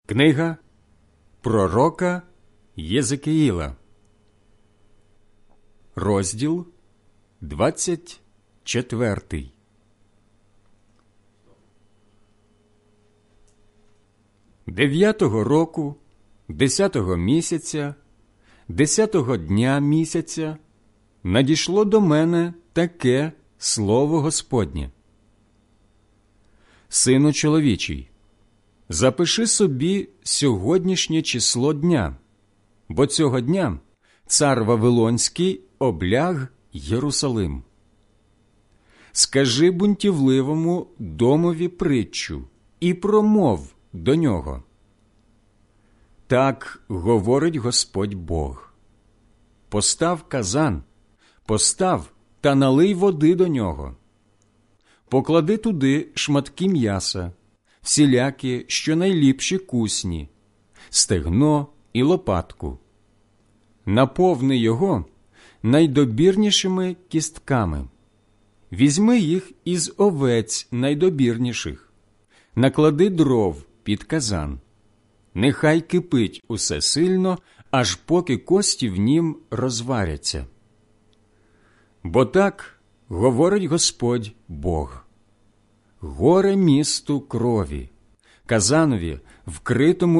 Книга пророка Єзекіїла, розділ 24. Дев'ятого року, 10-го місяця, 10-го дня місяця надійшло до мене таке слово Господнє. Сину чоловічий, запиши собі сьогоднішнє число дня, бо цього дня цар Вавилонський обляг Єрусалим. Скажи бунтівливому домові притчу і промов до нього. Так говорить Господь Бог. Постав казан, постав та налий води до нього. Поклади туди шматки м'яса, всілякі, що найліпші кусні, стегно і лопатку. Наповни його найдобірнішими кістками. Візьми їх із овець найдобірніших. Наклади дров під казан. Нехай кипить усе сильно, аж поки кості в нім розваряться. Бо так говорить Господь Бог. Горе місту крові, казанові, вкритому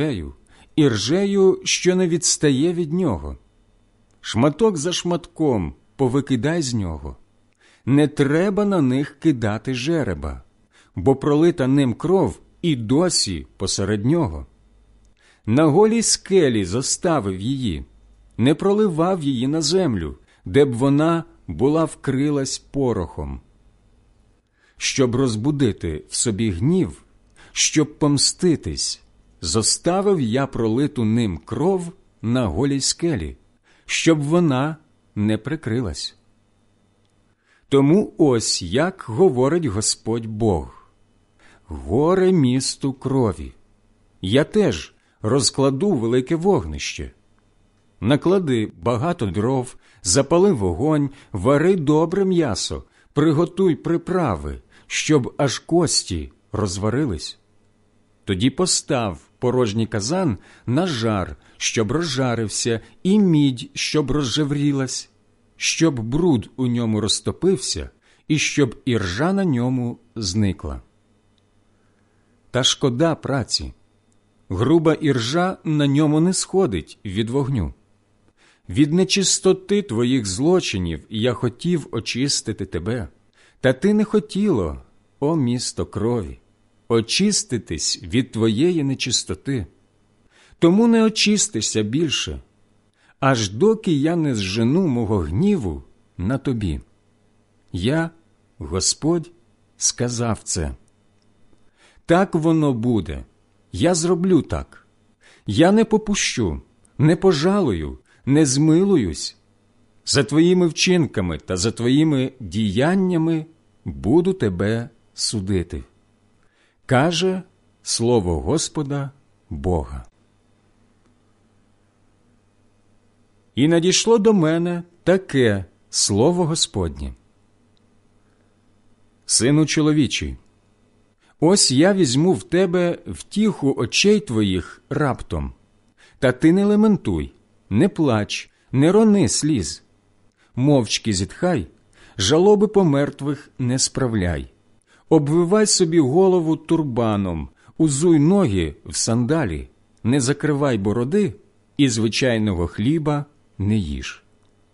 іржею, що не відстає від нього. Шматок за шматком повикидай з нього. Не треба на них кидати жереба, бо пролита ним кров і досі посеред нього. На голій скелі зоставив її, не проливав її на землю, де б вона була вкрилась порохом. Щоб розбудити в собі гнів, щоб помститись, зоставив я пролиту ним кров на голій скелі, щоб вона не прикрилась. Тому ось як говорить Господь Бог. Горе місту крові. Я теж розкладу велике вогнище. Наклади багато дров, запали вогонь, вари добре м'ясо, приготуй приправи, щоб аж кості розварились. Тоді постав порожній казан на жар, щоб розжарився, і мідь, щоб розжеврілась, щоб бруд у ньому розтопився, і щоб іржа на ньому зникла. Та шкода праці. Груба іржа на ньому не сходить від вогню. Від нечистоти твоїх злочинів я хотів очистити тебе, та ти не хотіло, о місто крові, очиститись від твоєї нечистоти. Тому не очистишся більше, аж доки я не зжену мого гніву на тобі. Я, Господь, сказав це. Так воно буде. Я зроблю так. Я не попущу, не пожалую, не змилуюсь. За твоїми вчинками та за твоїми діяннями буду тебе судити. Каже слово Господа Бога. І надійшло до мене таке слово Господнє. Сину чоловічий, ось я візьму в тебе втіху очей твоїх раптом, та ти не лементуй, не плач, не рони сліз. Мовчки зітхай, жалоби по мертвих не справляй. Обвивай собі голову турбаном, узуй ноги в сандалі, не закривай бороди і звичайного хліба не їж.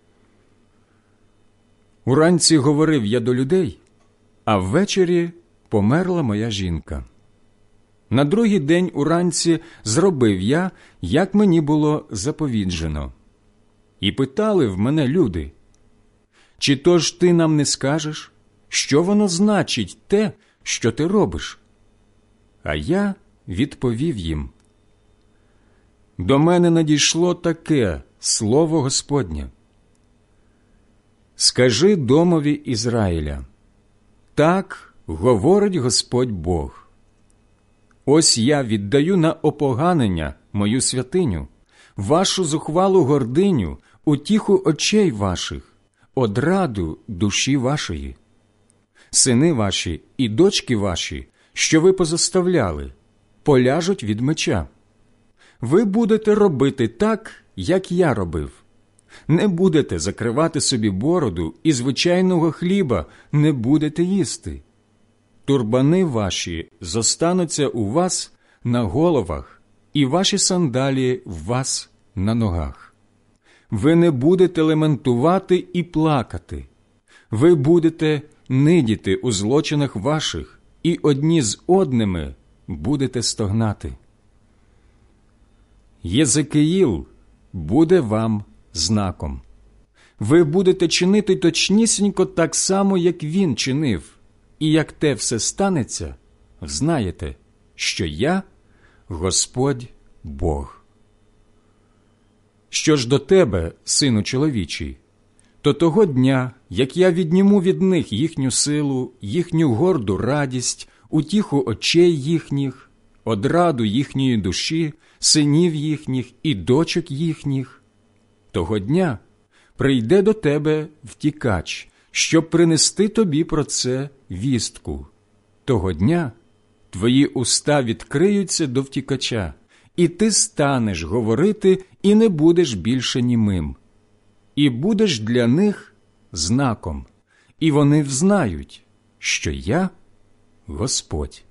Уранці говорив я до людей, а ввечері померла моя жінка. На другий день уранці зробив я, як мені було заповіджено. І питали в мене люди, чи то ж ти нам не скажеш, що воно значить те, що ти робиш? А я відповів їм. До мене надійшло таке слово Господнє. Скажи домові Ізраїля, так говорить Господь Бог. Ось я віддаю на опоганення мою святиню, вашу зухвалу гординю, утіху очей ваших, одраду душі вашої. Сини ваші і дочки ваші, що ви позоставляли, поляжуть від меча. Ви будете робити так, як я робив. Не будете закривати собі бороду і звичайного хліба не будете їсти. Турбани ваші зостануться у вас на головах, і ваші сандалії в вас на ногах. Ви не будете лементувати і плакати. Ви будете нидіти у злочинах ваших, і одні з одними будете стогнати. Єзекиїл буде вам знаком. Ви будете чинити точнісінько так само, як він чинив, і як те все станеться, знаєте, що я – Господь Бог. Що ж до тебе, сину чоловічий, то того дня, як я відніму від них їхню силу, їхню горду радість, утіху очей їхніх, одраду їхньої душі, синів їхніх і дочок їхніх, того дня прийде до тебе втікач, щоб принести тобі про це вістку. Того дня твої уста відкриються до втікача, і ти станеш говорити і не будеш більше німим. І будеш для них знаком, і вони взнають, що я – Господь.